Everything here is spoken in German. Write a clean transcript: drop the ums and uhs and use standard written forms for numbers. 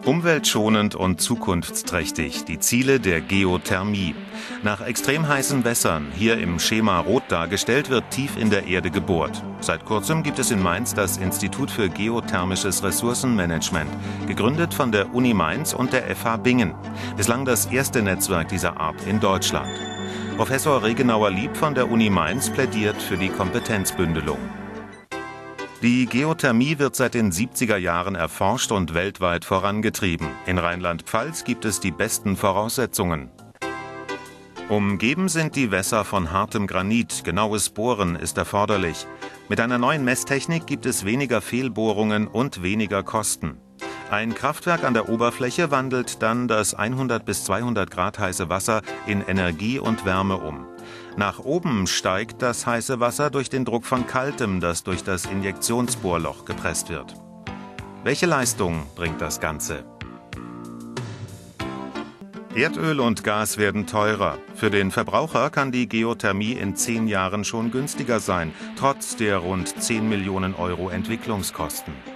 Umweltschonend und zukunftsträchtig, die Ziele der Geothermie. Nach extrem heißen Wässern, hier im Schema rot dargestellt, wird tief in der Erde gebohrt. Seit kurzem gibt es in Mainz das Institut für geothermisches Ressourcenmanagement, gegründet von der Uni Mainz und der FH Bingen. Bislang das erste Netzwerk dieser Art in Deutschland. Professor Regenauer-Lieb von der Uni Mainz plädiert für die Kompetenzbündelung. Die Geothermie wird seit den 70er Jahren erforscht und weltweit vorangetrieben. In Rheinland-Pfalz gibt es die besten Voraussetzungen. Umgeben sind die Wässer von hartem Granit. Genaues Bohren ist erforderlich. Mit einer neuen Messtechnik gibt es weniger Fehlbohrungen und weniger Kosten. Ein Kraftwerk an der Oberfläche wandelt dann das 100 bis 200 Grad heiße Wasser in Energie und Wärme um. Nach oben steigt das heiße Wasser durch den Druck von kaltem, das durch das Injektionsbohrloch gepresst wird. Welche Leistung bringt das Ganze? Erdöl und Gas werden teurer. Für den Verbraucher kann die Geothermie in 10 Jahren schon günstiger sein, trotz der rund 10 Millionen Euro Entwicklungskosten.